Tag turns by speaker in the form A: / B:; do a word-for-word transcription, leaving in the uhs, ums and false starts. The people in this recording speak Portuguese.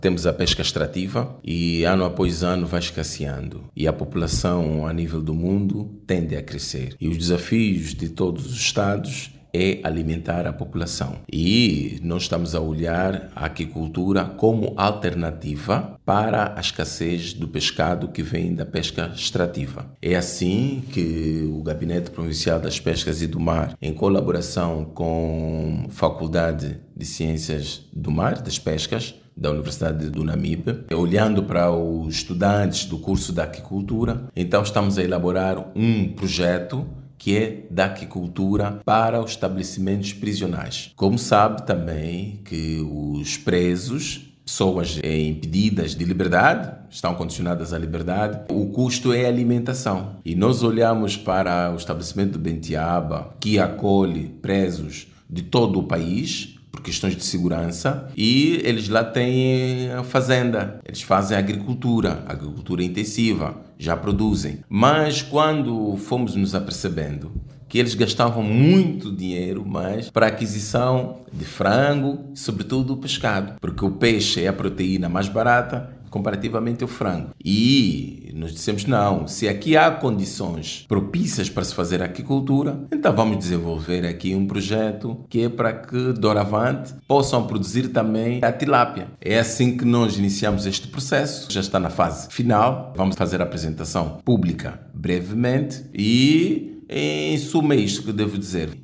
A: Temos a pesca extrativa e ano após ano vai escasseando. E a população a nível do mundo tende a crescer. E os desafios de todos os estados é alimentar a população. E nós estamos a olhar a aquicultura como alternativa para a escassez do pescado que vem da pesca extrativa. É assim que o Gabinete Provincial das Pescas e do Mar, em colaboração com a Faculdade de Ciências do Mar, das Pescas, da Universidade do Namibe, olhando para os estudantes do curso de aquicultura, então estamos a elaborar um projeto que é da aquicultura para os estabelecimentos prisionais. Como sabe também que os presos, pessoas impedidas de liberdade, estão condicionadas à liberdade, o custo é a alimentação. E nós olhamos para o estabelecimento do Bentiaba, que acolhe presos de todo o país, por questões de segurança, e eles lá têm a fazenda, eles fazem agricultura, agricultura intensiva, já produzem. Mas quando fomos nos apercebendo que eles gastavam muito dinheiro mais para a aquisição de frango, sobretudo o pescado, porque o peixe é a proteína mais barata comparativamente ao frango. E nós dissemos, não, se aqui há condições propícias para se fazer aquicultura, então vamos desenvolver aqui um projeto que é para que, doravante, possam produzir também a tilápia. É assim que nós iniciamos este processo, já está na fase final, vamos fazer a apresentação pública brevemente e, em suma, é isto que devo dizer.